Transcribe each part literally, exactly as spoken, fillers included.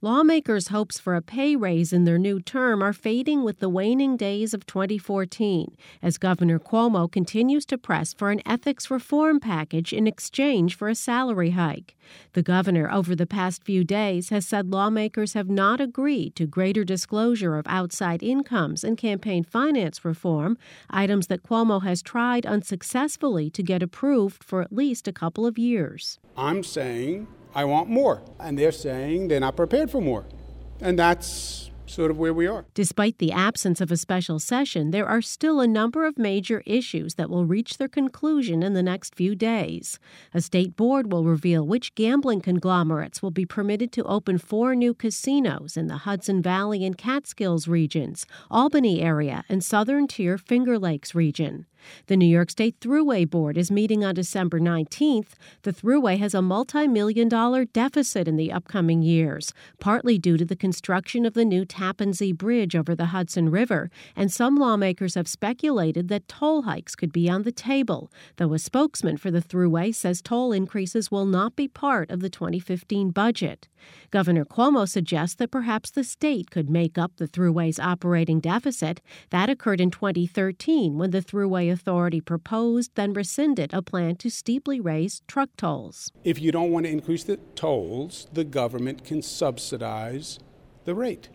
Lawmakers' hopes for a pay raise in their new term are fading with the waning days of twenty fourteen, as Governor Cuomo continues to press for an ethics reform package in exchange for a salary hike. The governor, over the past few days, has said lawmakers have not agreed to greater disclosure of outside incomes and campaign finance reform, items that Cuomo has tried unsuccessfully to get approved for at least a couple of years. I'm saying I want more, and they're saying they're not prepared for more. And that's sort of where we are. Despite the absence of a special session, there are still a number of major issues that will reach their conclusion in the next few days. A state board will reveal which gambling conglomerates will be permitted to open four new casinos in the Hudson Valley and Catskills regions, Albany area, and Southern Tier Finger Lakes region. The New York State Thruway Board is meeting on December nineteenth. The Thruway has a multi-million dollar deficit in the upcoming years, partly due to the construction of the new Tappan Zee Bridge over the Hudson River, and some lawmakers have speculated that toll hikes could be on the table, though a spokesman for the Thruway says toll increases will not be part of the twenty fifteen budget. Governor Cuomo suggests that perhaps the state could make up the Thruway's operating deficit. That occurred in twenty thirteen when the Thruway Authority proposed, then rescinded, a plan to steeply raise truck tolls. If you don't want to increase the tolls, the government can subsidize the rate.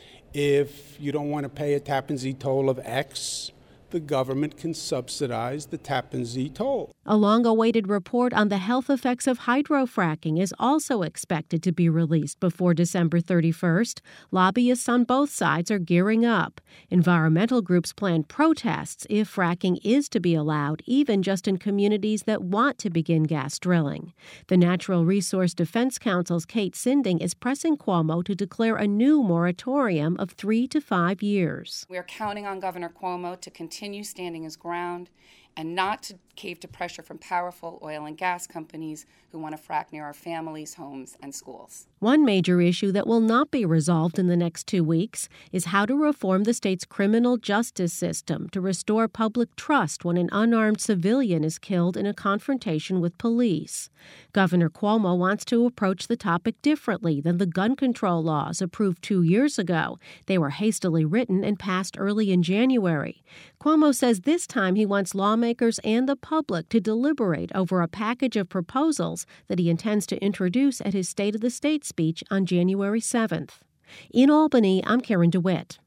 If you don't want to pay a Tappan Zee toll of X, the government can subsidize the Tappan Zee toll. A long-awaited report on the health effects of hydrofracking is also expected to be released before December thirty-first. Lobbyists on both sides are gearing up. Environmental groups plan protests if fracking is to be allowed, even just in communities that want to begin gas drilling. The Natural Resource Defense Council's Kate Sinding is pressing Cuomo to declare a new moratorium of three to five years. We are counting on Governor Cuomo to continue continue standing his ground and not to cave to pressure from powerful oil and gas companies who want to frack near our families, homes, and schools. One major issue that will not be resolved in the next two weeks is how to reform the state's criminal justice system to restore public trust when an unarmed civilian is killed in a confrontation with police. Governor Cuomo wants to approach the topic differently than the gun control laws approved two years ago. They were hastily written and passed early in January. Cuomo says this time he wants lawmakers and the public to deliberate over a package of proposals that he intends to introduce at his State of the State speech on January seventh. In Albany, I'm Karen DeWitt.